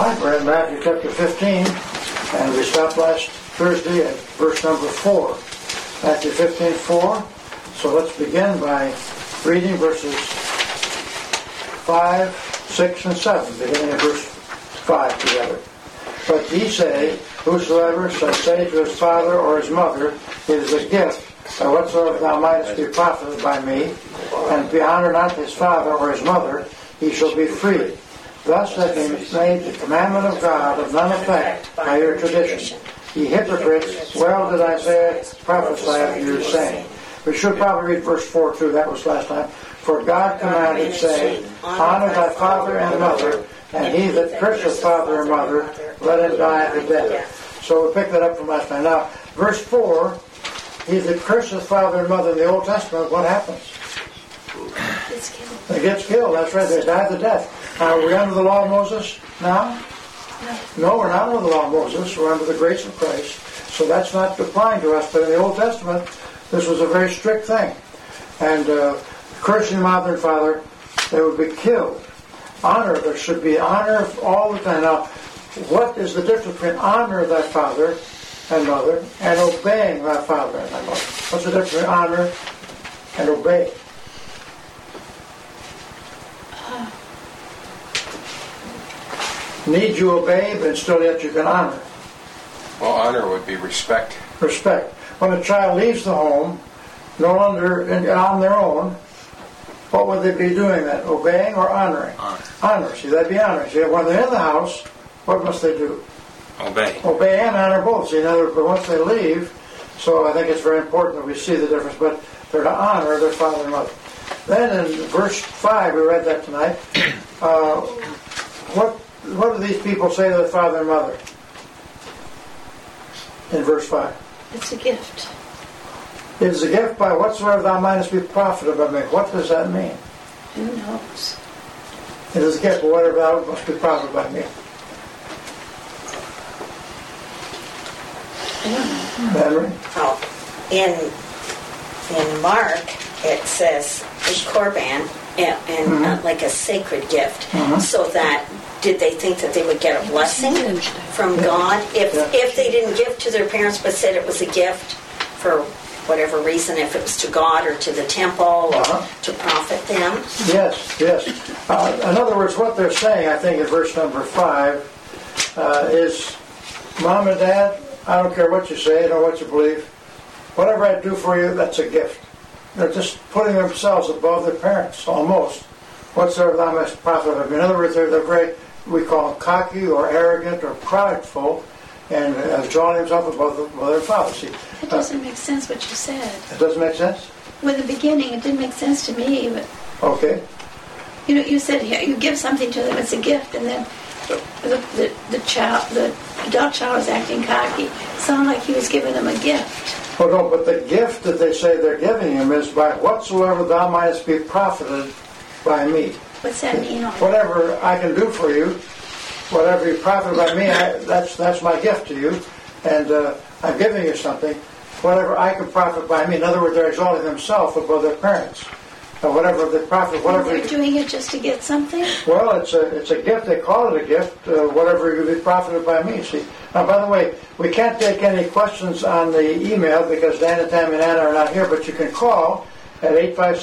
Right, we're in Matthew chapter 15, and we stopped last Thursday at verse number 4. Matthew 15:4. So let's begin by reading verses 5, 6, and 7, beginning at verse 5 together. But ye say, whosoever shall say to his father or his mother, it is a gift, by whatsoever thou mightest be profited by me, and be honor not his father or his mother, he shall be free. Thus hath he made the commandment of God of none effect by your tradition. Ye hypocrites, well did Isaiah prophesy of you, saying. We should probably read verse 4 too, that was last time. For God commanded, saying, honor thy father and mother, and he that curseth father or mother, let him die of the death. So we picked that up from last time. Now, verse 4, he that curseth father and mother in the Old Testament, what happens? They gets killed, that's right, they die the death. Now, are we under the law of Moses now? No, we're not under the law of Moses, we're under the grace of Christ. So that's not applying to us, but in the Old Testament, this was a very strict thing. And cursing mother and father, they would be killed. Honor, there should be honor all the time. Now, what is the difference between honor thy father and mother and obeying thy father and thy mother? What's the difference between honor and obey? Need you obey, but still yet you can honor. Well, honor would be respect. Respect. When a child leaves the home, no longer on their own, what would they be doing then? Obeying or honoring? Honor. See, that'd be honor. See, when they're in the house, what must they do? Obey. Obey and honor both. See, in other words, but once they leave, so I think it's very important that we see the difference, but they're to honor their father and mother. Then in verse 5, we read that tonight, what do these people say to their father and mother? In verse 5. It's a gift. It is a gift by whatsoever thou mightest be profited by me. What does that mean? Who knows? It is a gift, but whatever thou must be profited by me. Henry? Oh, in Mark, it says Korban, and like a sacred gift, so that did they think that they would get a blessing from God if they didn't give to their parents but said it was a gift for whatever reason, if it was to God or to the temple or to profit them? Yes. In other words, what they're saying, I think, in verse number 5, is, Mom and Dad, I don't care what you say, or what you believe, whatever I do for you, that's a gift. They're just putting themselves above their parents, almost. Whatsoever thou mayest profit of me. In other words, they're very, we call them cocky or arrogant or prideful, and drawing himself above their father. See, it doesn't make sense what you said. It doesn't make sense? Well, in the beginning, it didn't make sense to me. But okay. You know, you said here, you give something to them, it's a gift, and then the adult child was acting cocky. It sounded like he was giving them a gift. Oh no, but the gift that they say they're giving him is by whatsoever thou mightest be profited by me. What's that mean? Whatever I can do for you, whatever you profit by me, that's my gift to you, and I'm giving you something. Whatever I can profit by me. In other words, they're exalting themselves above their parents. Whatever they profit, whatever they're doing it just to get something. Well, it's a gift. They call it a gift. Whatever you be profited by me. See. Now, by the way, we can't take any questions on the email because Dan and Tammy and Anna are not here. But you can call at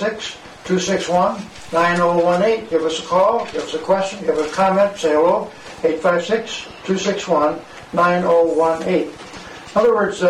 856-261-9018. Give us a call. Give us a question. Give us a comment. Say hello. 856-261-9018. In other words,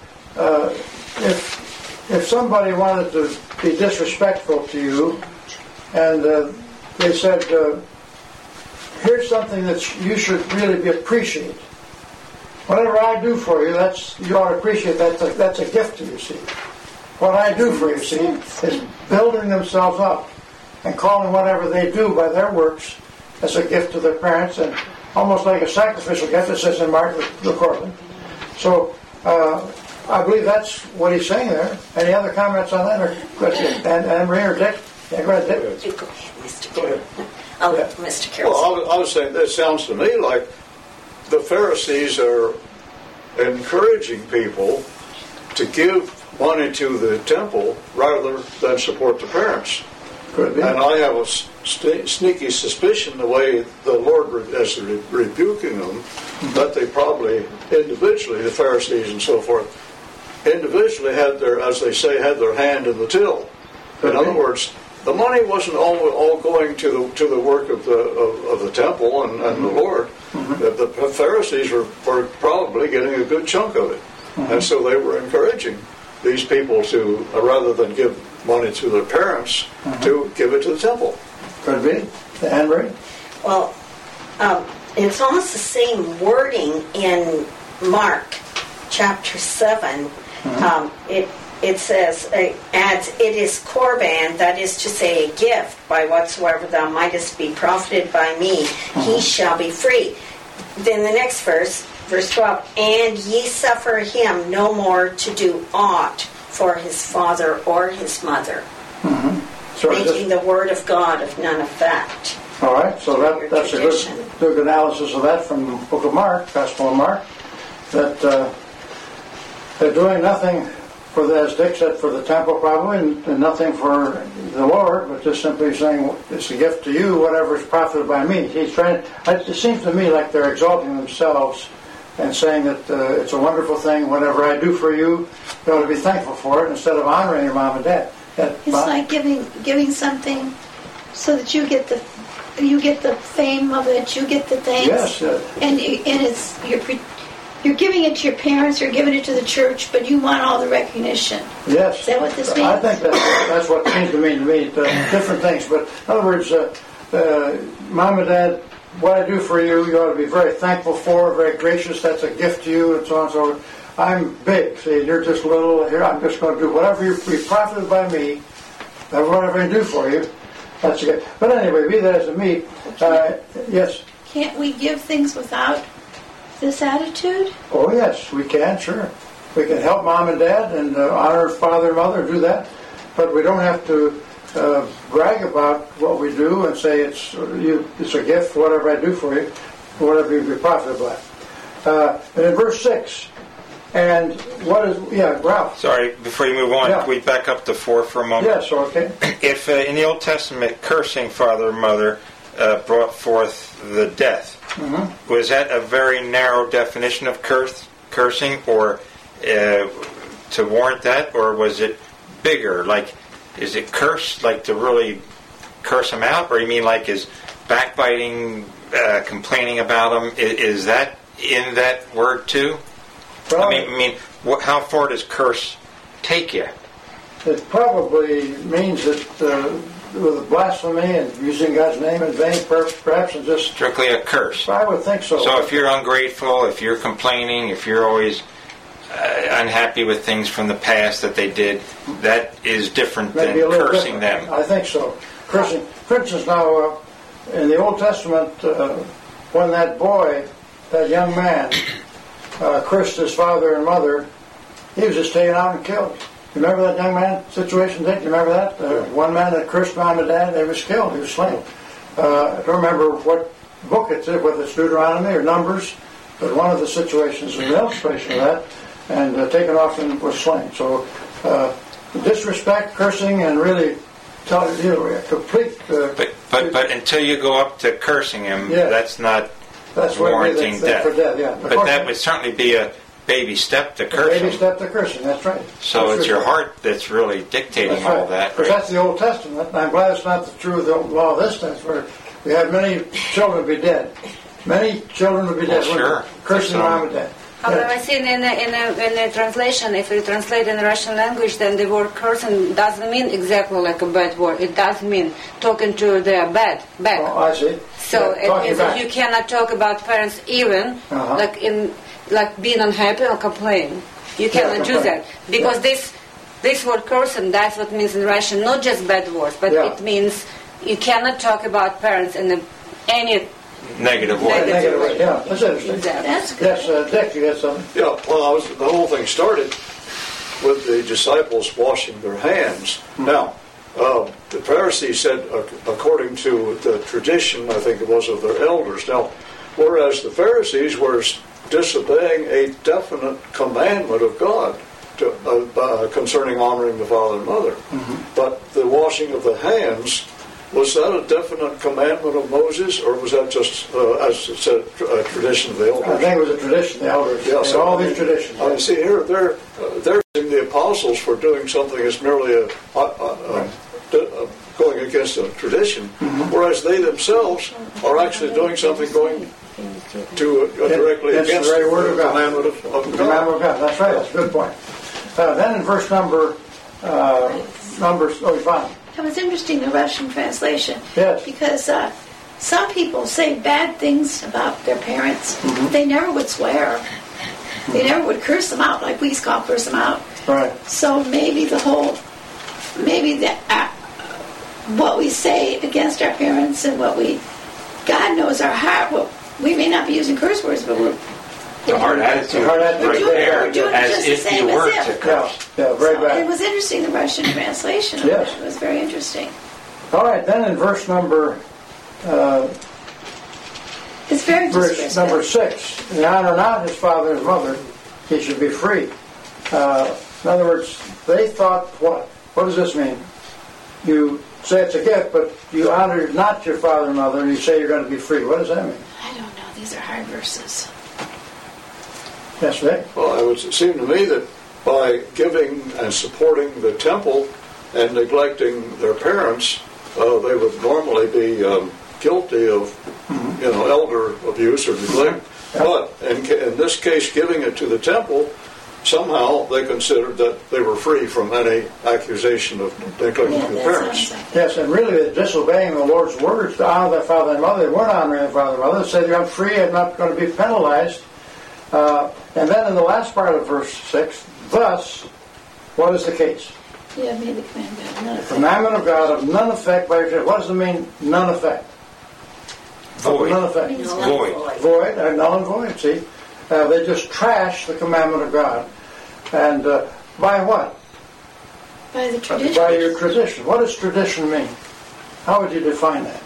if somebody wanted to be disrespectful to you, and they said, here's something that you should really be appreciated. Whatever I do for you, you ought to appreciate that. That's a gift to you, see. What I do for you, see, is building themselves up and calling whatever they do by their works as a gift to their parents, and almost like a sacrificial gift, it says in Mark the Corbin. So, I believe that's what he's saying there. Any other comments on that? Or Anne-Marie or Dick? Yeah, go ahead, Dick. You go ahead, Mr. Carroll. Mr. Carroll. Well, I was saying, that sounds to me like the Pharisees are encouraging people to give money to the temple rather than support the parents. Could be. And I have a sneaky suspicion the way the Lord is rebuking them, that they probably individually, the Pharisees and so forth, individually had their, as they say, had their hand in the till. In other words, the money wasn't all going to the work of the temple and the Lord. The Pharisees were probably getting a good chunk of it, and so they were encouraging these people to, rather than give money to their parents, to give it to the temple. Could be. Anne Marie? Well, it's almost the same wording in Mark chapter 7. It says, adds, it is Corban, that is to say, a gift, by whatsoever thou mightest be profited by me, he shall be free. Then the next verse 12, and ye suffer him no more to do aught for his father or his mother, So making the word of God of none effect. all right, so that's a good analysis of that from the book of Mark, Gospel of Mark, that they're doing nothing for the, as Dick said, for the temple probably, and nothing for the Lord, but just simply saying, it's a gift to you, whatever is profited by me. He's trying. It seems to me like they're exalting themselves and saying that it's a wonderful thing. Whatever I do for you, you ought to be thankful for it instead of honoring your mom and dad. It's like giving something so that you get the fame of it, you get the thanks, and you're giving it to your parents, you're giving it to the church, but you want all the recognition. Yes. Is that what this means? I think that's what it seems to mean to me. Different things, but in other words, mom and dad, what I do for you, you ought to be very thankful for, very gracious. That's a gift to you, and so on and so forth. I'm big. See, you're just little. Here, I'm just going to do whatever you be profited by me. Whatever I do for you, that's a gift. But anyway, be that as it may, yes. Can't we give things without this attitude? Oh yes, we can. Sure, we can help mom and dad and honor father and mother. Do that, but we don't have to brag about what we do and say it's a gift. Whatever I do for you, whatever you be profited by. And in verse 6. And what is, Ralph? Sorry, before you move on, can we back up to 4 for a moment? Yes, okay. If in the Old Testament cursing father or mother brought forth the death, was that a very narrow definition of cursing, or to warrant that, or was it bigger? Like, is it curse, like to really curse them out, or you mean like is backbiting, complaining about them, is that in that word too? Well, I mean, how far does curse take you? It probably means that with blasphemy and using God's name in vain, perhaps, and just strictly a curse. I would think so. So if you're ungrateful, if you're complaining, if you're always unhappy with things from the past that they did, that is different than cursing them. I think so. Cursing, for instance, now in the Old Testament, when that boy, that young man, cursed his father and mother, he was just taken out and killed. You remember that young man situation, Dick? You remember that? One man that cursed mom and dad, he was killed. He was slain. I don't remember what book it's in, whether it's Deuteronomy or Numbers, but one of the situations is an illustration of that, and taken off and was slain. So disrespect, cursing, and really complete... But until you go up to cursing him, that's not... That's warranting death. For death, yeah. But that would certainly be a baby step to cursing. Baby step to cursing, that's right. So it's your heart that's really dictating all that. Because that's the Old Testament. And I'm glad it's not the true law of this time, where we have many children be dead. Many children would be dead. Sure. Cursing mom and dad. However, I see in the translation, if you translate in the Russian language, then the word cursing doesn't mean exactly like a bad word. It does mean talking to their back. Oh, I see. So it means that you cannot talk about parents even, like being unhappy or complaining. You cannot do that. Because this word cursing, that's what it means in Russian, not just bad words, but it means you cannot talk about parents in any negative way. Negative way, yeah. That's interesting. That's good. Yes, Dick, you got something? Yeah, well, the whole thing started with the disciples washing their hands. Now, the Pharisees said, according to the tradition, I think it was, of their elders. Now, whereas the Pharisees were disobeying a definite commandment of God concerning honoring the father and mother. But the washing of the hands Was that a definite commandment of Moses, or was that just, as it said, a tradition of the elders? I think it was a tradition of the elders. Yes, all these traditions. I see here they're saying the apostles for doing something that's merely going against a tradition, whereas they themselves are actually doing something going to directly against the very word of God. Commandment of The God. commandment of God. That's right. That's a good point. Then in verse numbers. Oh, fine. It was interesting, the Russian translation. Yes. Because some people say bad things about their parents. They never would swear. They never would curse them out like we curse them out. Right. So maybe what we say against our parents and God knows our heart. Well, we may not be using curse words, but we're The hard attitude right there, as if you were to curse. Yeah, very bad. It was interesting, the Russian translation of Yes. that. It was very interesting. All right, then in verse number It's very verse number 6, "And honor not his father and mother, he should be free." In other words, they thought what? What does this mean? You say it's a gift, but you honor not your father and mother, and you say you're going to be free. What does that mean? I don't know. These are hard verses. Yes, Vic? Well, it would seem to me that by giving and supporting the temple and neglecting their parents, they would normally be guilty of, elder abuse or neglect. But in this case, giving it to the temple, somehow they considered that they were free from any accusation of neglecting the parents. Yes, and really disobeying the Lord's words to honor their father and mother. They weren't honoring their father and mother. They said, "I'm free, I'm not going to be penalized." And then in the last part of verse 6, "Thus, what is the case? Yeah, maybe commandment. The commandment of God of none effect by your children." What does it mean, none effect? Void. None effect. Void. Void, null and void, see? They just trash the commandment of God. And by what? By the tradition. By your tradition. What does tradition mean? How would you define that?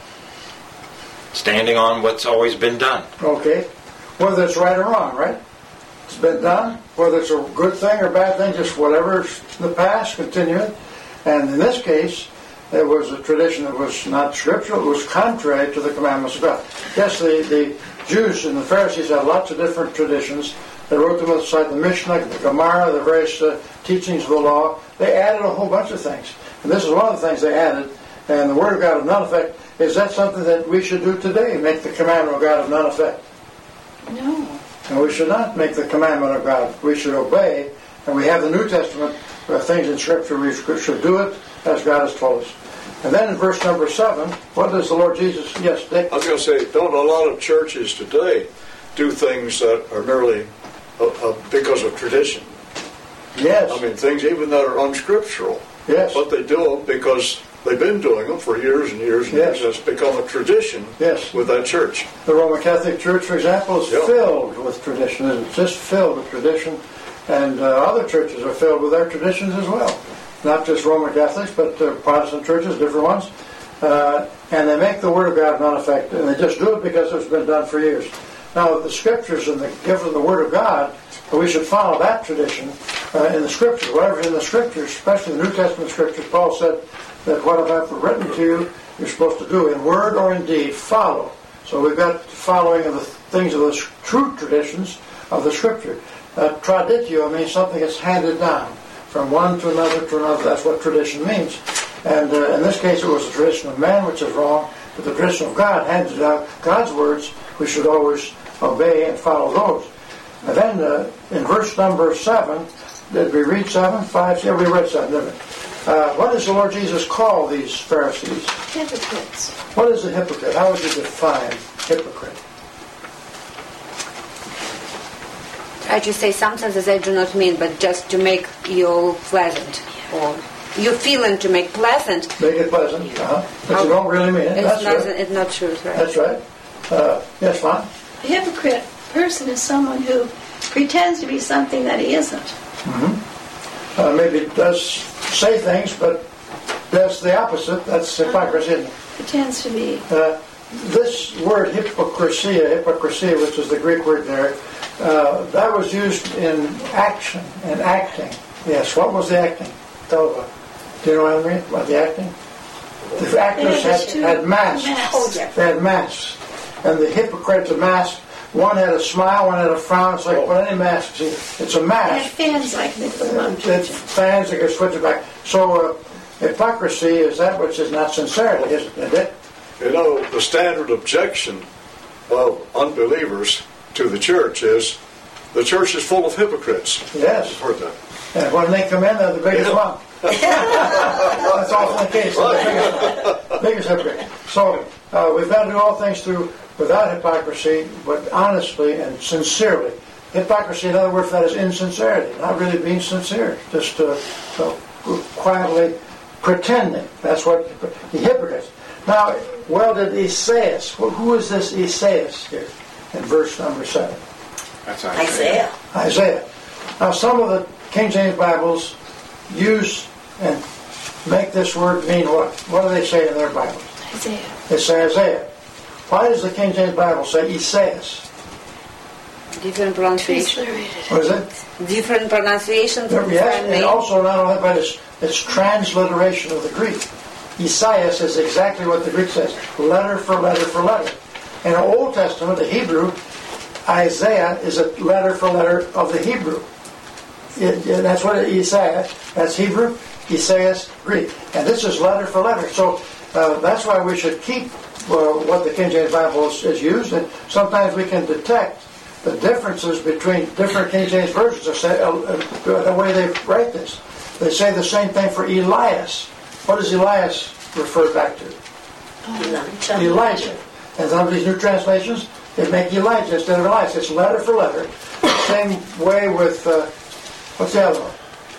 Standing on what's always been done. Okay. Whether it's right or wrong, right? It's been done. Whether it's a good thing or bad thing, just whatever's in the past, continue it. And in this case, it was a tradition that was not scriptural. It was contrary to the commandments of God. Yes, the Jews and the Pharisees had lots of different traditions. They wrote them aside, the Mishnah, the Gemara, the various teachings of the law. They added a whole bunch of things. And this is one of the things they added. And the Word of God of none effect, is that something that we should do today? Make the commandment of God of none effect? No. And we should not make the commandment of God. We should obey. And we have the New Testament things in Scripture. We should do it as God has told us. And then in verse number 7, what does the Lord Jesus... Yes, Dick? I was going to say, don't a lot of churches today do things that are merely because of tradition? Yes. I mean, things even that are unscriptural. Yes. But they do them because they've been doing them for years and years and years. It's become a tradition with that church. The Roman Catholic Church, for example, is filled with tradition. It's just filled with tradition. And other churches are filled with their traditions as well. Not just Roman Catholics, but Protestant churches, different ones. And they make the Word of God non effect. And they just do it because it's been done for years. Now, the Scriptures and the gift of the Word of God, we should follow that tradition in the Scriptures. Whatever's in the Scriptures, especially the New Testament Scriptures, Paul said that what I've written to you, you're supposed to do in word or in deed, follow. So we've got following of the things of the true traditions of the Scripture. Traditio means something that's handed down from one to another to another. That's what tradition means. And in this case, it was the tradition of man, which is wrong, but the tradition of God handed down God's words. We should always obey and follow those. And then in verse number 7, did we read 7? 5? Yeah, we read 7, didn't we? What does the Lord Jesus call these Pharisees? Hypocrites. What is a hypocrite? How would you define hypocrite? I just say sometimes as I do not mean, but just to make you pleasant, or you feeling to make pleasant. Make it pleasant, but you don't really mean it. It's not true, right? That's right. Yes, Lon? A hypocrite person is someone who pretends to be something that he isn't. Mm-hmm. Maybe does say things, but does the opposite. That's hypocrisy, isn't it? Pretends to be. This word hypocrisy, which is the Greek word there, that was used in action and acting. Yes, what was the acting? Tell about. Do you know what I mean about the acting? The actors had masks. Oh, yeah. They had masks. And the hypocrites, the mask, one had a smile, one had a frown. It's like, well, any mask. See, it's a And mask. fans like they put them on. It's fans that can switch it back. So hypocrisy is that which is not sincerity, isn't it? You know, the standard objection of unbelievers to the church is the full of hypocrites. Yes. I've heard that. And when they come in, they're the biggest one. That's often the case. They're the biggest hypocrite. So we've got to do all things without hypocrisy, but honestly and sincerely. Hypocrisy, in other words, that is insincerity, not really being sincere, just quietly pretending. That's what the hypocrites. Now, well did Esaias. Who is this Esaias here in verse number 7? That's Isaiah. Isaiah. Now, some of the King James Bibles use and make this word mean what? What do they say in their Bibles? Isaiah. They say Isaiah. Why does the King James Bible say Esaias? Different pronunciation. What is it? Different pronunciation from Yes, different and names. also not only, but it's transliteration of the Greek. Esaias is exactly what the Greek says, letter for letter for letter. In the Old Testament, the Hebrew, Isaiah is a letter for letter of the Hebrew. That's what Isaiah, that's Hebrew, Esaias, Greek. And this is letter for letter. So that's why we should keep what the King James Bible is used. And sometimes we can detect the differences between different King James versions, the way they write this. They say the same thing for Elias. What does Elias refer back to? Elijah. And some of these new translations, they make Elijah instead of Elias. It's letter for letter. Same way with, what's the other one?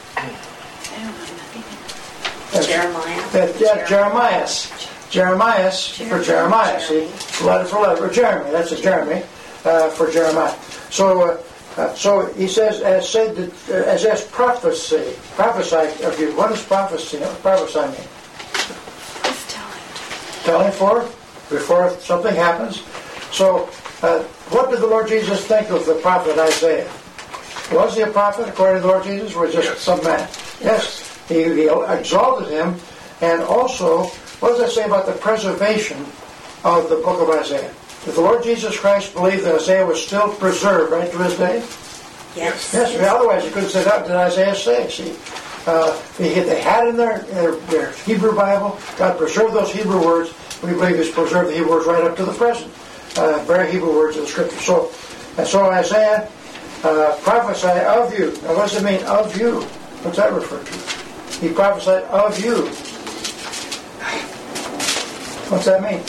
Jeremiah. Jeremiah for Jeremiah. See, letter for letter. Or Jeremy. That's a Jeremy for Jeremiah. So he says, as prophesy of you. What does prophesy mean? It's Telling before something happens. So, what did the Lord Jesus think of the prophet Isaiah? Was he a prophet according to the Lord Jesus, or was he just some man? Yes. He exalted him, and also, what does that say about the preservation of the book of Isaiah? Did the Lord Jesus Christ believe that Isaiah was still preserved right to his day? Yes. Yes. Otherwise, you couldn't say, "What did Isaiah say?" See, they had in their Hebrew Bible. God preserved those Hebrew words. We believe He's preserved the Hebrew words right up to the present. Very Hebrew words of the Scripture. So Isaiah prophesied of you. Now, what does it mean, of you? What's that refer to? He prophesied of you. What's that mean?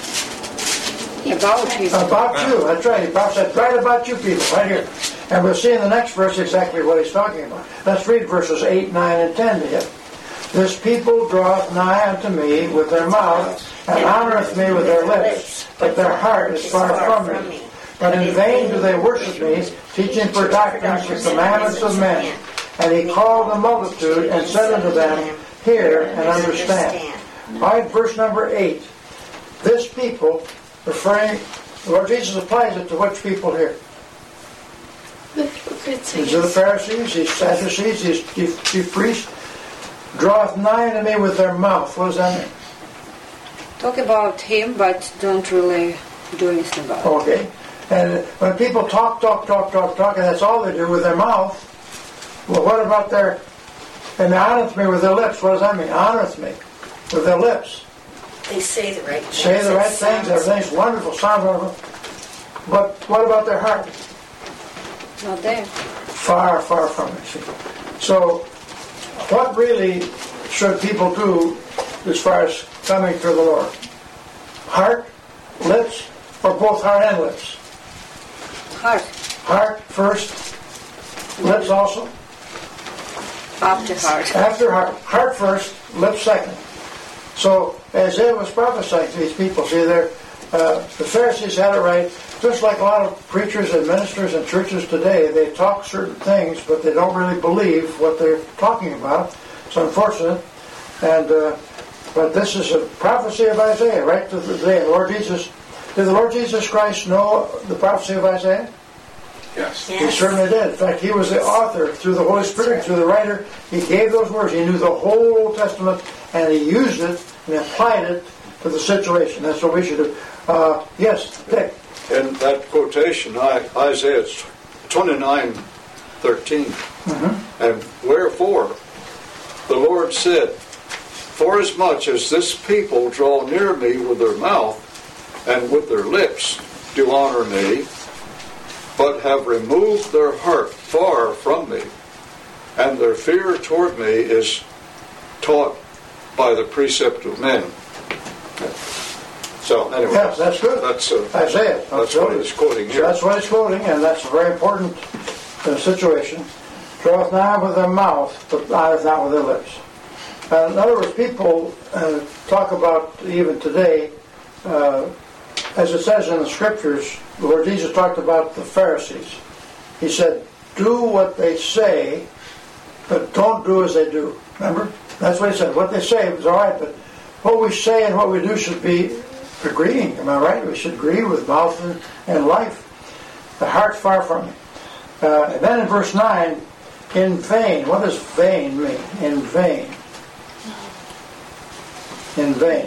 About you. About you. That's right. He prophesied right about you people, right here. And we'll see in the next verse exactly what he's talking about. Let's read verses 8, 9, and 10 together. This people draweth nigh unto me with their mouth, and honoreth me with their lips, but their heart is far from me. But in vain do they worship me, teaching for doctrines the commandments of men. And he called the multitude, and said unto them, Hear and understand. All right, verse number 8. This people, referring, the Lord Jesus applies it to which people here? The hypocrites. These are the Pharisees, these Sadducees, these chief priests. Draweth nigh unto me with their mouth. What does that mean? Talk about him, but don't really do anything about it. Okay. And when people talk, and that's all they do with their mouth, well, what about and they honoreth me with their lips. What does that mean? Honoreth me with their lips. They say the right things. Say the right things. Everything's wonderful, sounds wonderful. But what about their heart? Not there. Far, far from it. See? So, what really should people do as far as coming to the Lord? Heart, lips, or both heart and lips? Heart. Heart first, lips also? After heart. After heart. Heart first, lips second. So, Isaiah was prophesying to these people. See, the Pharisees had it right. Just like a lot of preachers and ministers in churches today, they talk certain things, but they don't really believe what they're talking about. It's unfortunate. But this is a prophecy of Isaiah, right to the day. Did the Lord Jesus Christ know the prophecy of Isaiah? Yes. He certainly did. In fact, he was the author through the Holy Spirit, through the writer. He gave those words. He knew the whole Old Testament, and he used it and applied it to the situation. That's what we should do. Yes, Dick. In that quotation, Isaiah 29:13, and wherefore the Lord said, forasmuch as this people draw near me with their mouth and with their lips do honor me, but have removed their heart far from me, and their fear toward me is taught by the precept of men. So anyway, yes, that's good. That's Isaiah. That's what he's quoting here. So that's what he's quoting, and that's a very important situation. Draweth nigh with their mouth, but lieth not with their lips. In other words, people talk about, even today, as it says in the Scriptures, where Jesus talked about the Pharisees. He said, do what they say, but don't do as they do. Remember? That's what he said. What they say is all right, but what we say and what we do should be agreeing. Am I right? We should agree with mouth and life. The heart far from me. And then in verse 9, in vain. What does vain mean? In vain. In vain.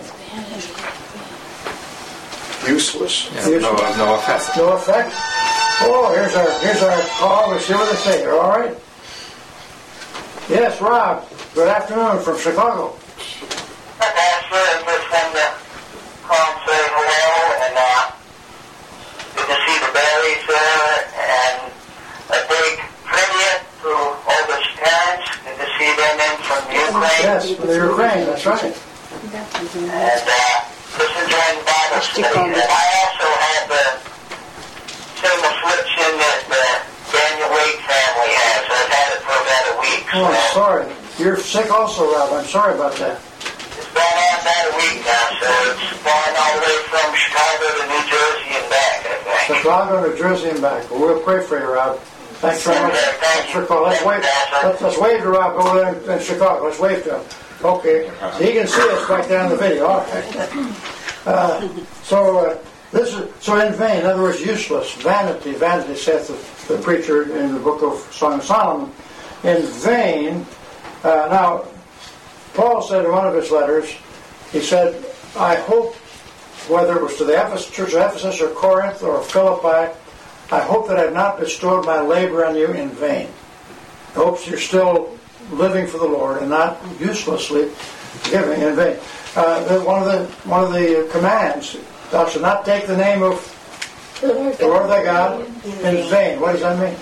Useless. Yeah, no effect. No effect. Oh, here's our call. We'll see what they say. All right. Yes, Rob. Good afternoon from Chicago. Hi, Pastor. I just wanted to call and say hello, and good to see the Barrys there, and a big tribute to all the parents. Good to see them in from Ukraine. Yes, from the Ukraine. That's right. And just enjoying the Bible study. And I also had the same affliction that the Daniel Wade family has. I've had it for about a week. Oh, I'm sorry. You're sick also, Rob. I'm sorry about that. It's been on about a week now, so it's gone all the way from Chicago to New Jersey and back, I think. Chicago, New Jersey, and back. Well, we'll pray for you, Rob. Thanks very much. Thanks for calling. Let's wave to Rob over there in Chicago. Let's wave to him. Okay. So he can see us back there on the video. All right. So in vain, in other words, useless, vanity. Vanity saith the preacher in the book of Song of Solomon. In vain. Now, Paul said in one of his letters, he said, I hope, whether it was to the church of Ephesus or Corinth or Philippi, I hope that I have not bestowed my labor on you in vain. I hope you're still living for the Lord and not uselessly giving in vain. One of the commands, thou shalt not take the name of the Lord thy God in vain. What does that mean?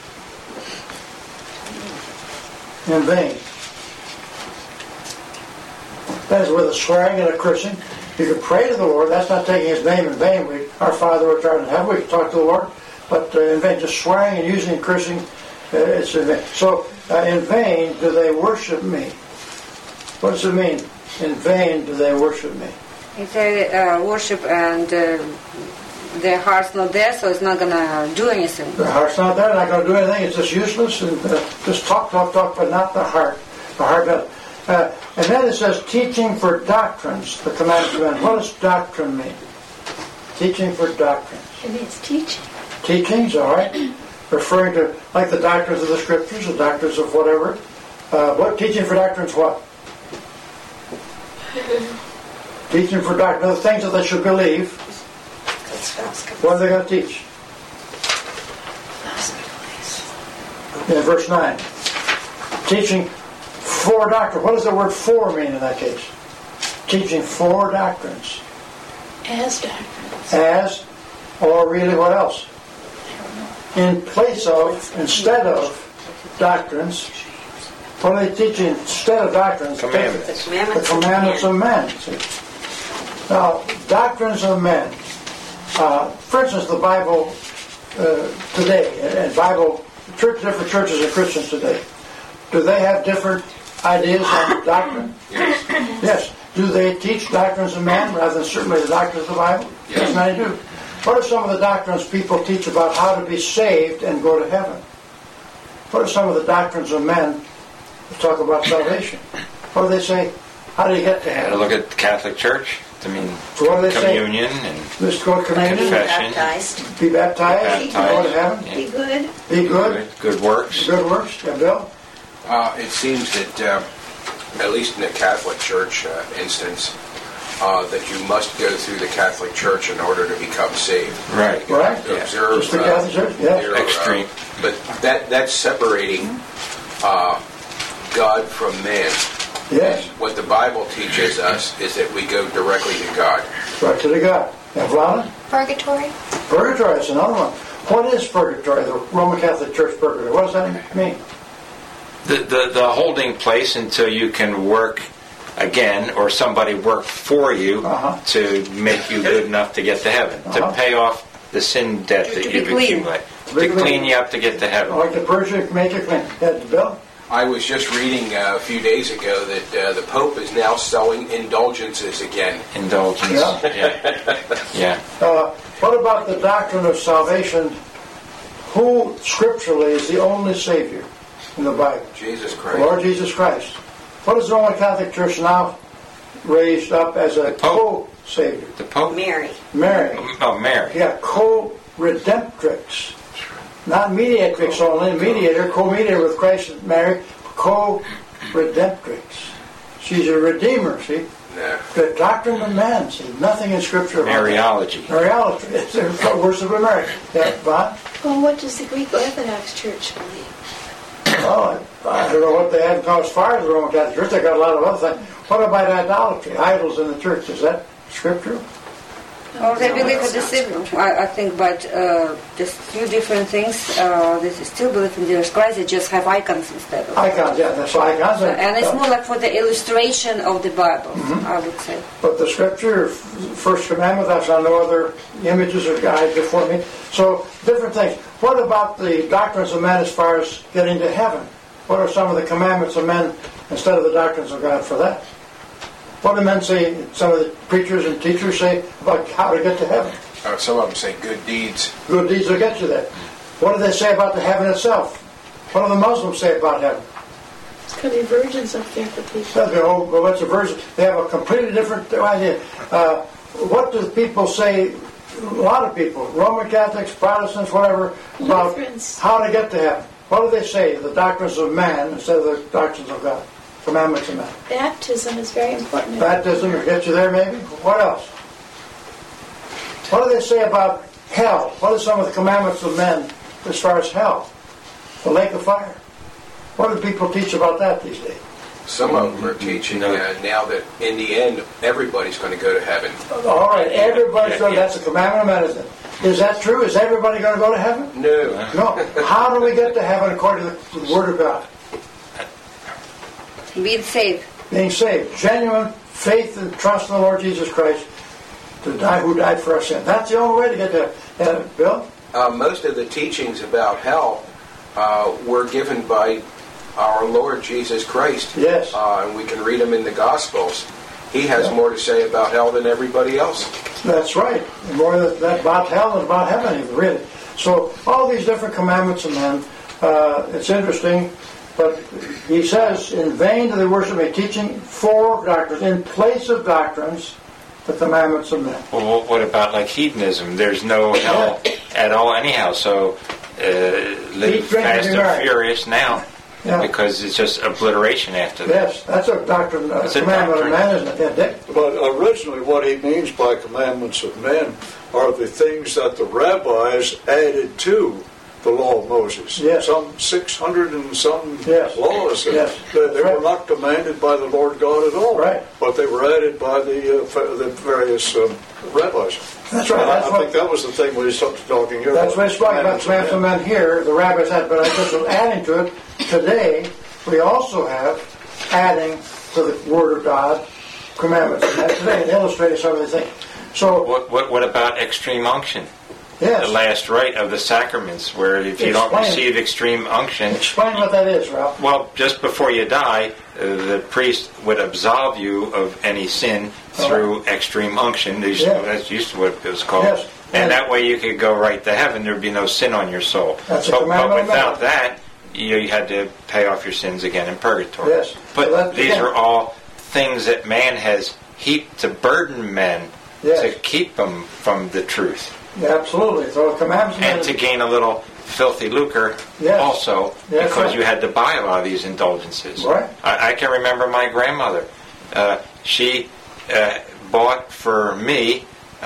In vain. That is with a swearing and a cursing. You can pray to the Lord. That's not taking His name in vain. Our Father which art in heaven, we can talk to the Lord. But in vain, just swearing and using and cursing, it's in vain. So, in vain do they worship me. What does it mean? In vain do they worship me. If they worship and their heart's not there, so it's not going to do anything. The heart's not there, not going to do anything. It's just useless and just talk, but not the heart. The heart does. And then it says teaching for doctrines, the commandments of men. What does doctrine mean? Teaching for doctrines. It means teaching. Teachings, all right. Referring to, like the doctrines of the Scriptures, the doctrines of whatever. What teaching for doctrines what? Teaching for doctrine, the things that they should believe. What are they going to teach? In verse 9. Teaching for doctrine. What does the word for mean in that case? Teaching for doctrines. As doctrines. As, or really what else? In place of, instead of doctrines. What are they teaching instead of doctrines? Commandments. The commandments of men. See? Now, doctrines of men. For instance, the Bible today, and Bible, different churches and Christians today, do they have different ideas on doctrine? Yes. Do they teach doctrines of men rather than certainly the doctrines of the Bible? Yes, they do. What are some of the doctrines people teach about how to be saved and go to heaven? What are some of the doctrines of men that talk about salvation? What do they say? How do you get to heaven? Look at the Catholic Church. I mean, so what do they communion say? And let's go to communion. Confession. Be baptized. Go to heaven. Yeah. Be good. Be good. Good works. Good works. Yeah, Bill? It seems that at least in the Catholic Church instance, that you must go through the Catholic Church in order to become saved. Right. Right. Observe Just the Catholic Church. Yes. Extreme. But that's separating God from man. Yes. What the Bible teaches us is that we go directly to God. Right to the God. And Vlada? Purgatory? Purgatory, that's another one. What is purgatory? The Roman Catholic Church purgatory. What does that mean? The holding place until you can work again, or somebody work for you to make you good enough to get to heaven, to pay off the sin debt that you've accumulated, to clean you up to get to heaven. Like the purge, make you clean. Yeah, Bill? I was just reading a few days ago that the Pope is now selling indulgences again. Indulgence. Yeah. What about the doctrine of salvation? Who scripturally is the only Savior in the Bible? Jesus The Christ. Lord Jesus Christ. What is the Roman Catholic Church now raised up as a co-Savior? The Pope? Mary. Mary. Oh, Mary. Yeah, co-redemptrix. Not mediatrix only, mediator, co-mediator with Christ and Mary, co-redemptrix. She's a redeemer, see? No. The doctrine of man, see? Nothing in Scripture about Mariology. that. Mariology. It's the worship of Mary. Yeah, Von? Well, what does the Greek Orthodox Church believe? Oh, I don't know what they have as far as the Roman Catholic Church. They got a lot of other things. What about idolatry? Idols in the church, is that Scripture? Well, they believe in the same, I think, but there's few different things. They still believe in Jesus Christ, they just have icons instead of icons, yeah, that's icons. And it's more like for the illustration of the Bible, I would say. But the Scripture, First Commandment, that's on no other images or guides before me. So, different things. What about the doctrines of men as far as getting to heaven? What are some of the commandments of men instead of the doctrines of God for that? What do men say, some of the preachers and teachers say about how to get to heaven? Some of them say good deeds. Good deeds will get you there. What do they say about the heaven itself? What do the Muslims say about heaven? Could be virgins up there for people. Well, what's a virgin? They have a completely different idea. What do people say, a lot of people, Roman Catholics, Protestants, whatever, about how to get to heaven? What do they say, the doctrines of man instead of the doctrines of God? Commandments of man. Baptism is very important. Baptism will get you there, maybe? What else? What do they say about hell? What are some of the commandments of men as far as hell? The lake of fire. What do people teach about that these days? Some of them are teaching now that in the end, everybody's going to go to heaven. All right, everybody's going. That's a commandment of man, isn't it? Is that true? Is everybody going to go to heaven? No. No. How do we get to heaven according to the Word of God? Being saved. Being saved. Genuine faith and trust in the Lord Jesus Christ who died for our sin. That's the only way to get to heaven. Bill? Most of the teachings about hell were given by our Lord Jesus Christ. Yes. And we can read them in the Gospels. He has more to say about hell than everybody else. That's right. More about hell than about heaven, even, really. So all these different commandments of men, it's interesting. But he says, in vain do they worship me, teaching for doctrines, in place of doctrines, the commandments of men. Well, what about like hedonism? There's no hell at all anyhow, so live fast and furious now, because it's just obliteration after that. Yes, that's a doctrine, a commandment of man, isn't it? Yeah, Dick? But originally what he means by commandments of men are the things that the rabbis added to the law of Moses. Yes. Some 600 and some laws. Yes. They were not commanded by the Lord God at all. Right. But they were added by the various rabbis. That's right. I think that was the thing we were talking here. That's what it's talking about commandments of men here. The rabbis had, but I just was adding to it. Today, we also have adding to the Word of God commandments of men today, and illustrating some of these things. So, what about extreme unction? Yes. The last rite of the sacraments, where if you don't receive extreme unction... Explain what that is, Ralph. Well, just before you die, the priest would absolve you of any sin through extreme unction. That's used to what it was called. Yes. And that way you could go right to heaven. There would be no sin on your soul. That's but commandment without that, you had to pay off your sins again in purgatory. Yes. But these are all things that man has heaped to burden men to keep them from the truth. Yeah, absolutely. So commandments and to gain a little filthy lucre also, because you had to buy a lot of these indulgences. Right. I can remember my grandmother. She bought for me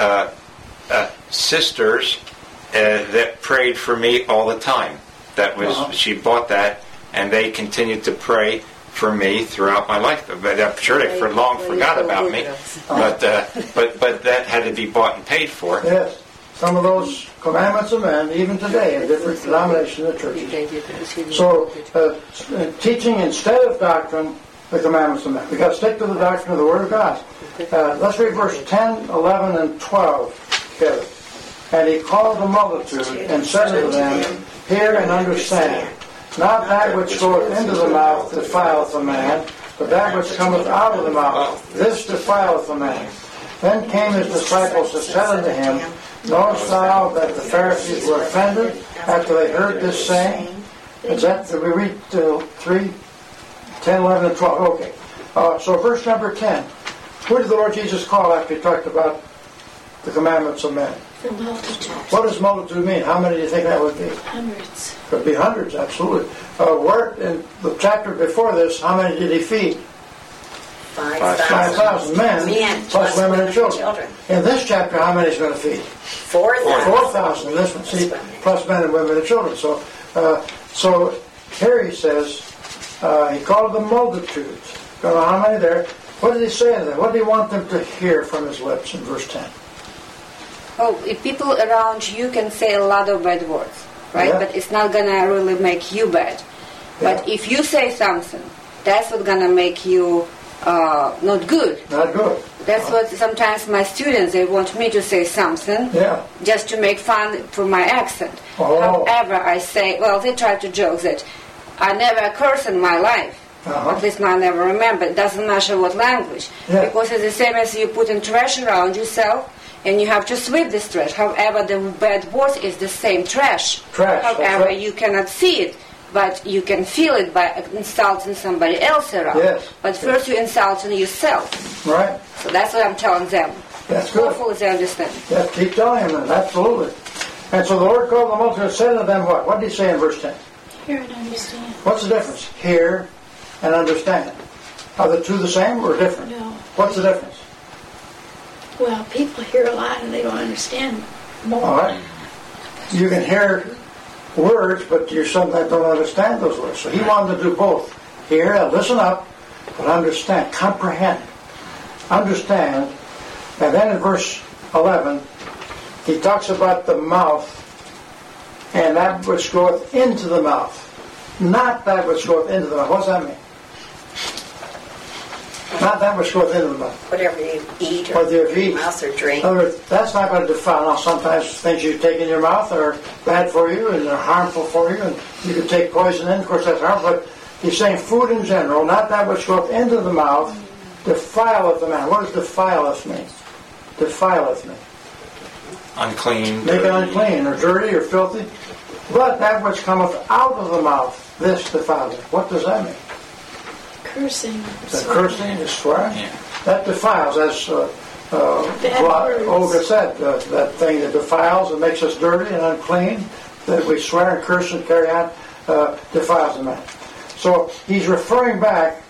sisters that prayed for me all the time. That was she bought that, and they continued to pray for me throughout my life. But I'm sure they for long forgot about me. But that had to be bought and paid for. Yes. Some of those commandments of men, even today, in different denominations of churches. So, teaching instead of doctrine, the commandments of men. We've got to stick to the doctrine of the Word of God. Let's read verse 10, 11, and 12 together. And he called the multitude and said unto them, Hear and understand. Not that which goeth into the mouth defileth a man, but that which cometh out of the mouth, this defileth a man. Then came his disciples and said unto him, Knowest thou that the Pharisees were offended after they heard this saying? Is that, did we read 3, 10, 11, and 12? Okay. So verse number 10. Who did the Lord Jesus call after he talked about the commandments of men? The multitude. What does multitude mean? How many do you think that would be? Hundreds. Could be hundreds, absolutely. Where in the chapter before this, how many did he feed? 5,000 men, plus women and children. In this chapter, how many is going to feed? 4,000. In this one, see, plus men and women and children. So here he says, he called the multitudes. Don't know how many there. What did he say to them? What did he want them to hear from his lips in verse 10? Oh, if people around you can say a lot of bad words, right? Yeah. But it's not gonna really make you bad. Yeah. But if you say something, that's what's gonna make you not good. Not good. That's what sometimes my students, they want me to say something just to make fun for my accent. Oh. However, I say, well, they try to joke that I never curse in my life. At least I never remember. It doesn't matter what language. Yeah. Because it's the same as you putting trash around yourself and you have to sweep this trash. However, the bad words is the same trash. However, right. You cannot see it, but you can feel it by insulting somebody else around. Yes. But first you're insulting yourself. Right. So that's what I'm telling them. That's good. Hopefully they understand. Yeah, keep telling them that, absolutely. And so the Lord called the multitude and said to them what? What did he say in verse 10? Hear and understand. What's the difference? Hear and understand. Are the two the same or different? No. What's the difference? Well, people hear a lot and they don't understand more. All right. You can hear words, but you sometimes don't understand those words. So he wanted to do both. Hear, listen up, but understand, comprehend. Understand. And then in verse 11, he talks about the mouth and that which goeth into the mouth. Not that which goeth into the mouth. What does that mean? Not that which goeth into the mouth. Whatever you eat or mouth or drink. In other words, that's not going to defile. Now, sometimes things you take in your mouth are bad for you and they're harmful for you, and you can take poison in. Of course, that's harmful. But he's saying food in general, not that which goeth into the mouth, defileth the man. What does defileth mean? Defileth me. Unclean. Make it unclean or dirty or filthy. But that which cometh out of the mouth, this defileth. What does that mean? Cursing. Is that cursing? Is swearing? Yeah. That defiles. As Olga said, that thing that defiles and makes us dirty and unclean, that we swear and curse and carry on, defiles a man. So he's referring back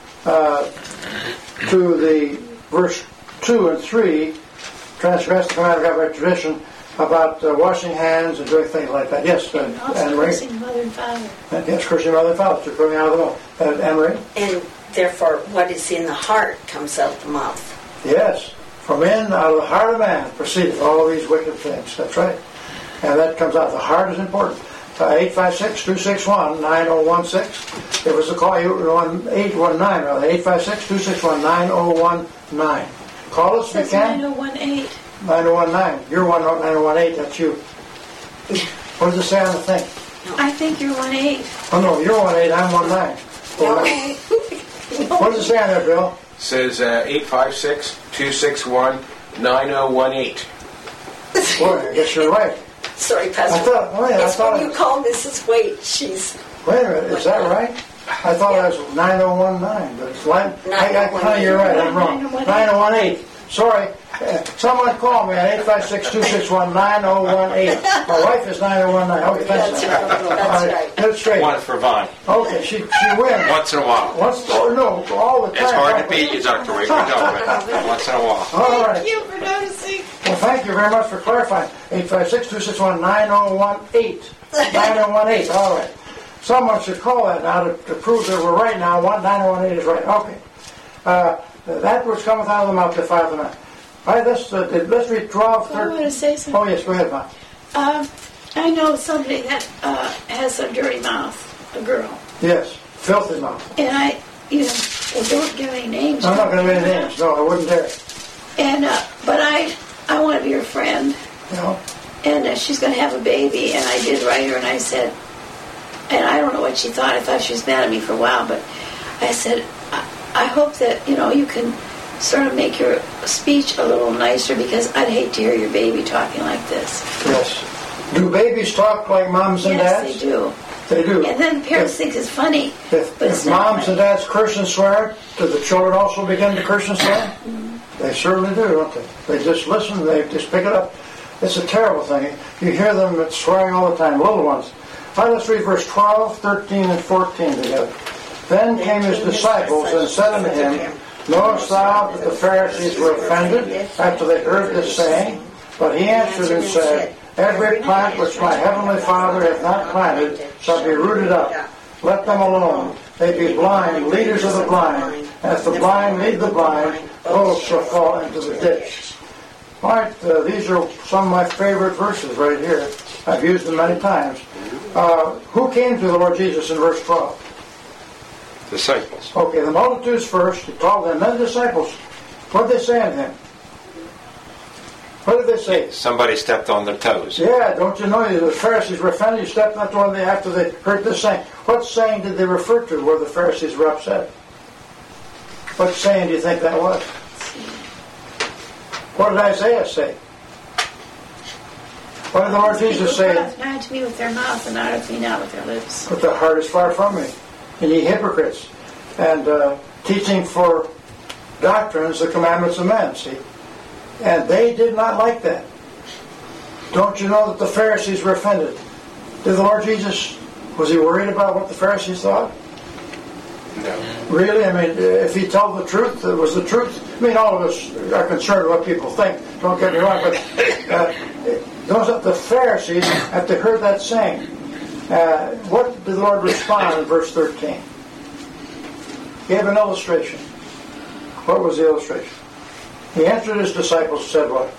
to the verse 2 and 3, transgress the command of God by tradition, about washing hands and doing things like that. Yes, and also cursing mother and father. Yes, cursing mother and father, to coming out of the mouth. Anne-Marie? And therefore, what is in the heart comes out the mouth. Yes. From in, out of the heart of man, proceedeth all these wicked things. That's right. And that comes out. The heart is important. 856-261-9016. It was a call, 819, rather. 856-261-9019. Call us if you can. 9018. 9019. You're 9018. That's you. What does it say on the thing? I think you're 18. Oh, no, you're 18. I'm 19. What does it say on there, Bill? It says 856-261-9018. Boy, I guess you're right. Sorry, Pastor. It's when you call Mrs. Waite, she's... Wait a minute, is that right? I thought it was 9019, but it's like... You're right, I'm wrong. 9018. Sorry. Someone call me at 856-261-9018. My wife is 9019. Okay, thanks. That's right. Get it straight. One for Vaughn. Okay, she wins. Once in a while. No, all the time. It's hard to beat you, Dr. Wake. We know, but once in a while. All right. Thank you for noticing. Well, thank you very much for clarifying. 856-261-9018. 9018. All right. Someone should call that now to prove that we're right now. 9018 is right. Okay. That which cometh out of the mouth defileth the man. All right, let's read 12, 13. I want to say something. Oh, yes, go ahead, Mom. I know somebody that has a dirty mouth, a girl. Yes, filthy mouth. And don't give any names. I'm not going to give any names. No, I wouldn't dare. And, but I want to be her friend. No. And she's going to have a baby, and I did write her, and I said, and I don't know what she thought. I thought she was mad at me for a while, but I said, I hope that, you can sort of make your speech a little nicer, because I'd hate to hear your baby talking like this. Yes. Do babies talk like moms and dads? Yes, they do. They do. And then parents think it's funny. If moms and dads curse and swear, do the children also begin to curse and swear? Mm-hmm. They certainly do, don't they? They just listen, they just pick it up. It's a terrible thing. You hear them swearing all the time, little ones. All right, let's read verse 12, 13, and 14 together. Then came his disciples and said unto him, Knowest thou that the Pharisees were offended after they heard this saying? But he answered and said, Every plant which my heavenly Father hath not planted shall be rooted up. Let them alone. They be blind, leaders of the blind. And if the blind lead the blind, both shall fall into the ditch. All right, these are some of my favorite verses right here. I've used them many times. Who came to the Lord Jesus in verse 12? Disciples. Okay, the multitudes first, he called them, then the disciples. What did they say to him? What did they say? Somebody stepped on their toes. Yeah, don't you know, the Pharisees were offended, you stepped on one after they heard this saying. What saying did they refer to where the Pharisees were upset? What saying do you think that was? What did Isaiah say? What did the Lord Jesus say? Not to me with their mouth, and not of me not with their lips. But their heart is far from me. And ye hypocrites. And teaching for doctrines the commandments of men, see? And they did not like that. Don't you know that the Pharisees were offended? Did the Lord Jesus, was he worried about what the Pharisees thought? No. Really? I mean, if he told the truth, it was the truth. I mean, all of us are concerned with what people think. Don't get me wrong, but the Pharisees, after they heard that saying, what did the Lord respond in verse 13? He gave an illustration. What was the illustration? He answered his disciples and said what?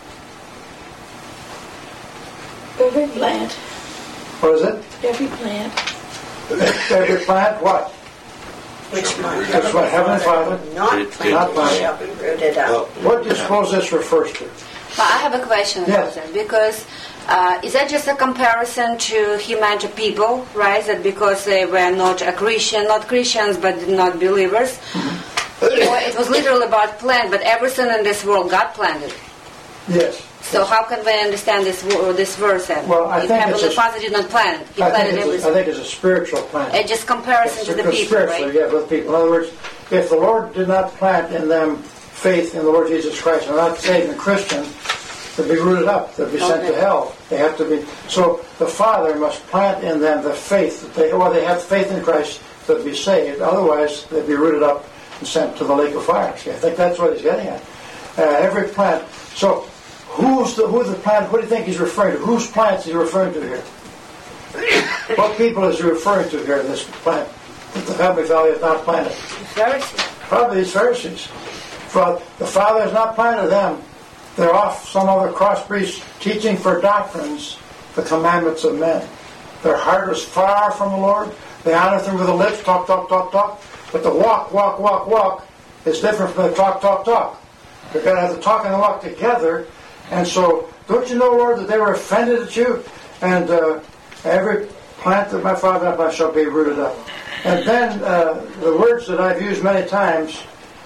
Every plant. What is it? Every plant. Every plant, what? Which my Heavenly Father not planted shall be rooted up. What do you suppose this refers to? Well, I have a question about that, because is that just a comparison to humanity people, right? That because they were not Christians, but not believers, or it was literally about plant, but everything in this world God planted. Yes. So how can we understand this verse then? Well, I think Heavenly Father did not plant it. He planted everything. I think it's a spiritual plant. It's just comparison to the people, right? Yeah, with people. In other words, if the Lord did not plant in them faith in the Lord Jesus Christ, and not saved and Christian, they'd be rooted up. They'd be sent to hell. They have to be. So the Father must plant in them the faith that they have faith in Christ to be saved. Otherwise, they'd be rooted up and sent to the lake of fire. See, I think that's what he's getting at. Every plant. So. Who's the plant? What do you think he's referring to? Whose plants is he referring to here? What people is he referring to here in this plant that the Heavenly Father has not planted? Pharisees. Probably these Pharisees. For the Father has not planted them. They're off some other crossbreeds teaching for doctrines the commandments of men. Their heart is far from the Lord. They honor him with the lips, talk, talk, talk, talk. But the walk, walk, walk, walk is different from the talk, talk, talk. They're going to have the talk and the walk together. And so, don't you know, Lord, that they were offended at you? And every plant that my Father hath shall be rooted up. And then the words that I've used many times,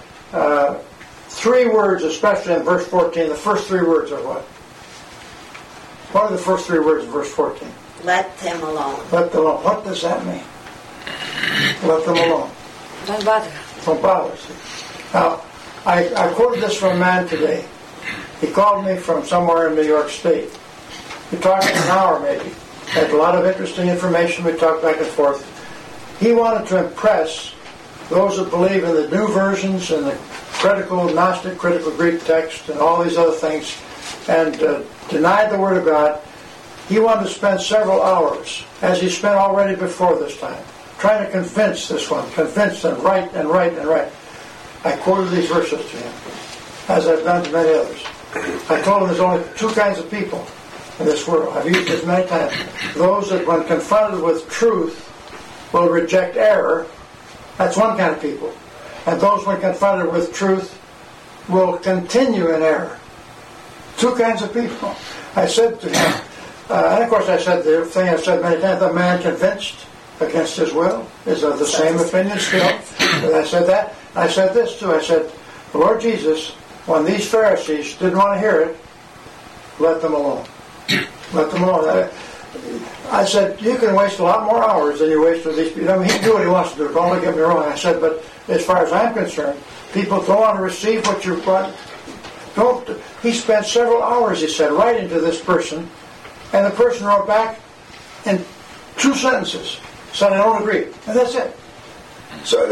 3 words, especially in verse 14, the first 3 words are what? What are the first 3 words in verse 14? Let them alone. Let them alone. What does that mean? Let them alone. Don't bother. Don't bother. See? Now, I quoted this from a man today. He called me from somewhere in New York State. We talked an hour maybe. Had a lot of interesting information. We talked back and forth. He wanted to impress those that believe in the new versions and the critical Gnostic, critical Greek text and all these other things, and denied the Word of God. He wanted to spend several hours, as he spent already before this time, trying to convince this one, convince and write and write and write. I quoted these verses to him, as I've done to many others. I told him there's only two kinds of people in this world. I've used this many times. Those that, when confronted with truth, will reject error. That's one kind of people. And those, when confronted with truth, will continue in error. Two kinds of people. I said to him, and of course I said the thing I've said many times, the man convinced against his will is of the same opinion still. And I said that. I said this too. I said, the Lord Jesus, when these Pharisees didn't want to hear it, let them alone. Let them alone. I said, you can waste a lot more hours than you waste with these people. I mean, he can do what he wants to do. Don't get me wrong. I said, but as far as I'm concerned, people don't want to receive what you've brought. He spent several hours, he said, writing to this person, and the person wrote back in 2 sentences, said, I don't agree. And that's it. So,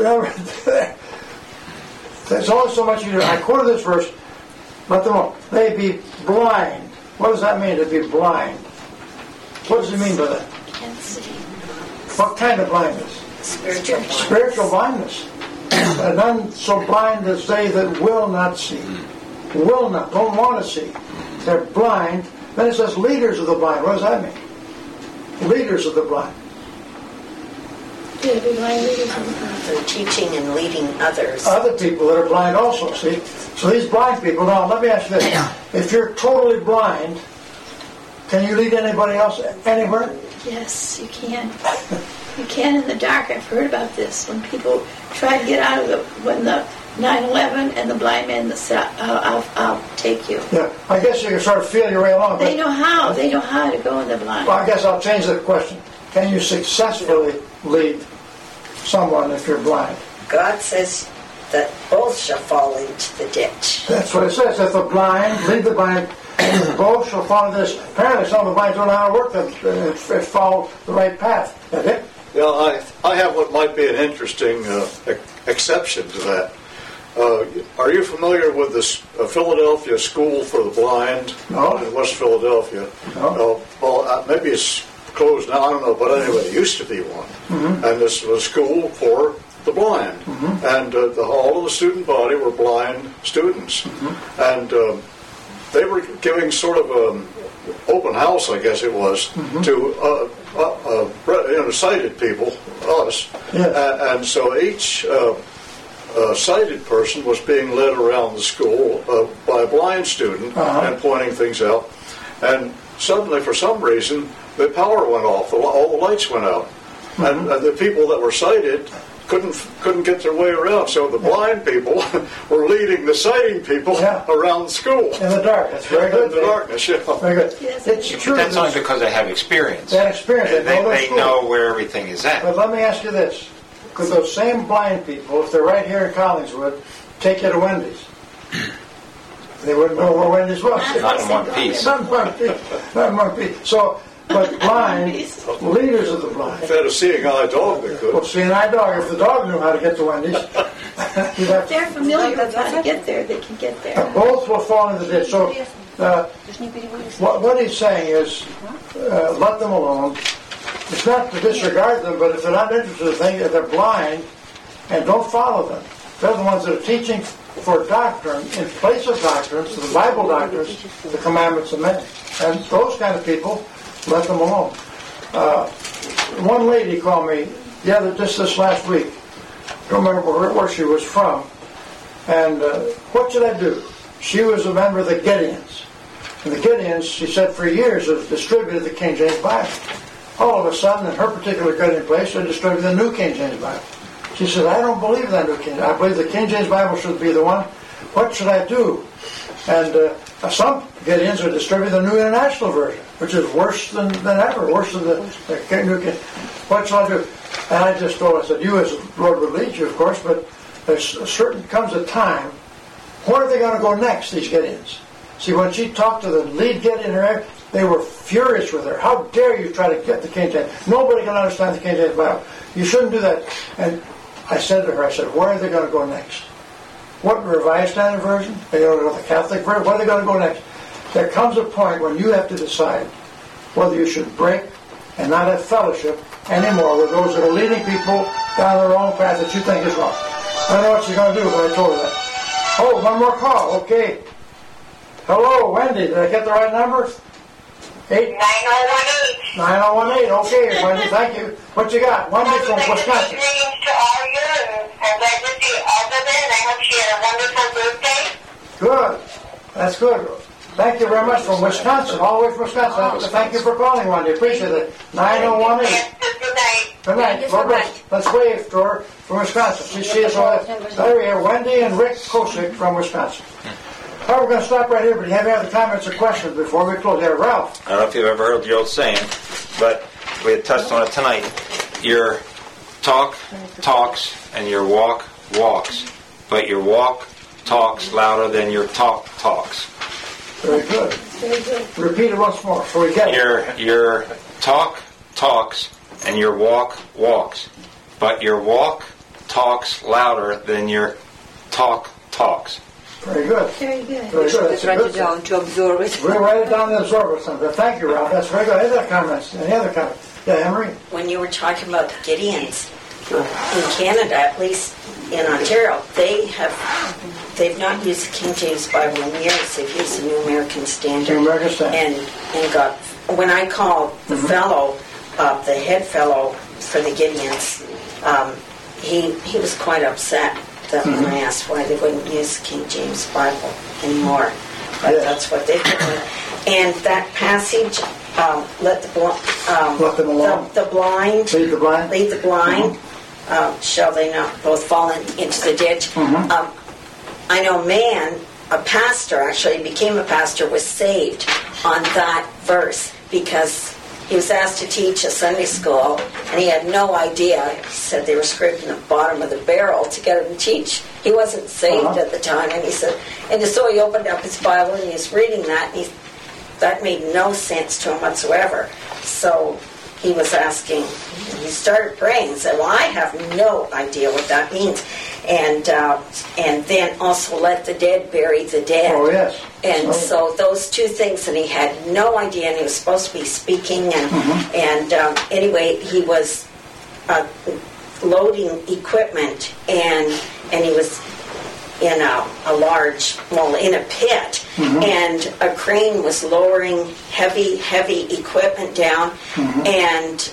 there's only so much you do. I quoted this verse, let them know. They be blind. What does that mean, to be blind? What does it mean by that? Can't see. What kind of blindness? Spiritual blindness. And none so blind as they that will not see. Will not, don't want to see. They're blind. Then it says leaders of the blind. What does that mean? Leaders of the blind. Yeah, be blind leaders of the blind. They're teaching and leading others. Other people that are blind also, see? So these blind people, now let me ask you this. If you're totally blind, can you lead anybody else anywhere? Yes, you can. You can in the dark. I've heard about this. When people try to get out of when the 9/11 and the blind man said, I'll take you. Yeah, I guess you can sort of feel your way along. They know how. They know how to go in the blind. Well, I guess I'll change the question. Can you successfully lead someone if you're blind? God says that both shall fall into the ditch. That's what it says. If the blind lead the blind, both shall fall into this. Apparently some of the blind don't know how to work and follow the right path. Is that it? Yeah, I have what might be an interesting exception to that. Are you familiar with this Philadelphia School for the Blind? No. In West Philadelphia? No. Well, maybe it's closed now, I don't know, but anyway, it used to be one. Mm-hmm. And this was a school for the blind. Mm-hmm. And all of the student body were blind students. Mm-hmm. And they were giving sort of an open house, I guess it was, mm-hmm. to sighted people, us. Yeah. And so each sighted person was being led around the school by a blind student and pointing things out. And suddenly, for some reason, the power went off. All the lights went out. Mm-hmm. And the people that were sighted couldn't get their way around. So the blind people were leading the sighting people around the school. In the dark. That's very good. In the darkness, yeah. Very good. Yes. It's true. That's only because they have experience. They have experience. They know where everything is at. But let me ask you this. Could those same blind people, if they're right here in Collingswood, take you to Wendy's? They wouldn't know where Wendy's was. Not in one piece. Not in one piece. So, but blind, leaders of the blind. If they had a seeing eye dog, they could. Well, seeing eye dog, if the dog knew how to get to Wendy's. If they're familiar with how to get there, they can get there. Both will fall into the ditch. So, what he's saying is, let them alone. It's not to disregard them, but if they're not interested in things, if they're blind, and don't follow them. They're the ones that are teaching for doctrine, in place of doctrines, the Bible doctrines, the commandments of men. And those kind of people, let them alone. One lady called me just this last week. I don't remember where she was from. And what should I do? She was a member of the Gideons. And the Gideons, she said, for years have distributed the King James Bible. All of a sudden, in her particular Gideon place, they distributed the New King James Bible. She said, I don't believe that New King James. I believe the King James Bible should be the one. What should I do? And some Gideons are distributing the New International Version, which is worse than ever, worse than the New King. What shall I do? And I just told her, I said, you as the Lord would lead you, of course, but comes a time Where are they going to go next, these Gideons? See, when she talked to the lead Gideon, they were furious with her. How dare you try to get the King James? Nobody can understand the King James Bible. You shouldn't do that. And I said to her, where are they going to go next? What Revised Standard Version? They go to the Catholic Version? Where are they going to go next? There comes a point when you have to decide whether you should break and not have fellowship anymore with those that are leading people down the wrong path that you think is wrong. I don't know what she's going to do, but I told her that. Oh, one more call. Okay. Hello, Wendy. Did I get the right number? 9018. 9018. Okay, Wendy, thank you. What you got? Wendy from Wisconsin. Greetings to all you, and glad to see Elizabeth, and I hope she had a wonderful birthday. Good. That's good. Thank you very much from Wisconsin, all the way from Wisconsin. Thank you for calling, Wendy. Appreciate it. 9018. Good night. Good night. Well, let's wave to her from Wisconsin. She is all there. We are Wendy and Rick Kosick from Wisconsin. All right, we're going to stop right here, but do you have any other comments or questions before we close? Yeah, Ralph. I don't know if you've ever heard the old saying, but we had touched on it tonight. Your talk talks and your walk walks, but your walk talks louder than your talk talks. Very good. Very good. Repeat it once more so we get it. Your talk talks and your walk walks, but your walk talks louder than your talk talks. Very good. Very good. Very good. Let's write it down to absorb it. We'll write it down to absorb it sometime. Thank you, Ralph. That's very good. Any other comments? Any other comments? Yeah, Emery? When you were talking about the Gideons, in Canada, at least in Ontario, they've not used the King James Bible in years. They've used the New American Standard. New American Standard. And got, when I called the fellow, the head fellow for the Gideons, he was quite upset that when I asked why they wouldn't use the King James Bible anymore. But that's what they did. And that passage, let them alone. The blind, lead the blind. Shall they not both fall into the ditch? I know a pastor actually became a pastor, was saved on that verse because he was asked to teach a Sunday school and he had no idea. He said they were scraping the bottom of the barrel to get him to teach. He wasn't saved at the time, and he said, and so he opened up his Bible and he was reading that, and that made no sense to him whatsoever. So he was asking, he started praying and said, well, I have no idea what that means. And then also let the dead bury the dead. Oh, yes. And so those two things, and he had no idea, and he was supposed to be speaking. And anyway, he was loading equipment, and he was in a large, in a pit, and a crane was lowering heavy equipment down, and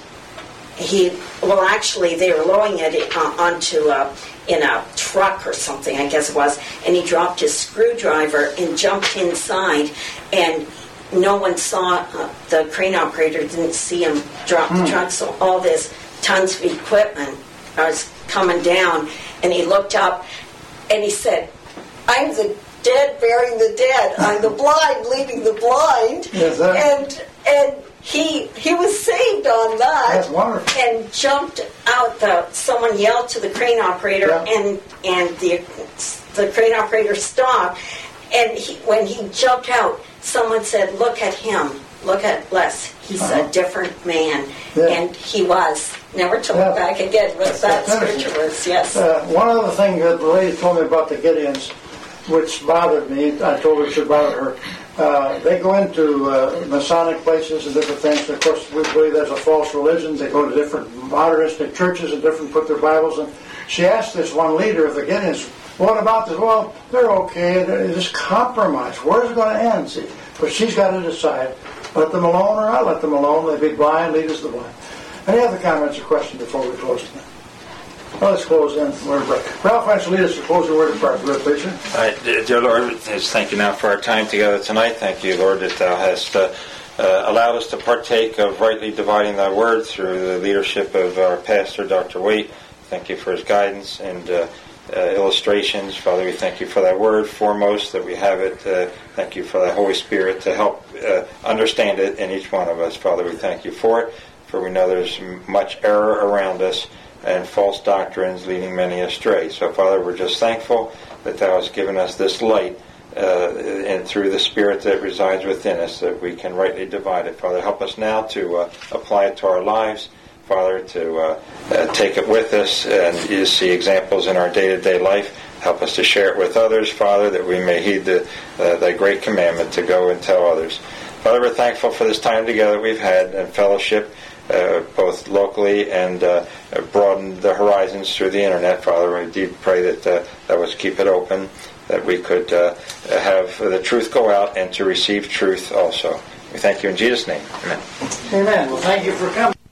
actually they were lowering it onto in a truck or something, I guess it was, and he dropped his screwdriver and jumped inside, and no one saw, the crane operator didn't see him drop the truck, so all this tons of equipment was coming down, and he looked up, and he said, I'm the dead burying the dead. I'm the blind leading the blind. Yes, and he was saved on that. That's wonderful. And jumped out. Someone yelled to the crane operator, and the crane operator stopped. And when he jumped out, someone said, look at him. Look at Les. He's a different man. Yeah. And he was. Never told me back again what that scripture was. Yes. One other thing that the lady told me about the Gideons, which bothered me, I told her it should bother her. They go into Masonic places and different things. Of course, we believe there's a false religion. They go to different modernistic churches and put their Bibles in. She asked this one leader of the Gideons, what about this? Well, they're okay. They're just compromise. Where's it going to end? See? But she's got to decide. Let them alone or not let them alone. They be blind, lead us the blind. Any other comments or questions before we close tonight? Well, let's close in. Ralph, why don't you lead us to close the word of prayer, please, sir? All right, dear Lord, just thank you now for our time together tonight. Thank you, Lord, that Thou hast allowed us to partake of rightly dividing Thy word through the leadership of our pastor, Dr. Waite. Thank you for his guidance and illustrations. Father, we thank you for Thy word foremost, that we have it. Thank you for Thy Holy Spirit to help understand it in each one of us. Father, we thank you for it, for we know there's much error around us. and false doctrines leading many astray. So, Father, we're just thankful that Thou hast given us this light and through the Spirit that resides within us, that we can rightly divide it. Father, help us now to apply it to our lives. Father, to take it with us and you see examples in our day-to-day life. Help us to share it with others, Father, that we may heed Thy great commandment to go and tell others. Father, we're thankful for this time together we've had and fellowship, both locally and broaden the horizons through the internet. Father, we do pray that Thou would keep it open, that we could have the truth go out and to receive truth also. We thank You in Jesus' name. Amen. Amen. Well, thank you for coming.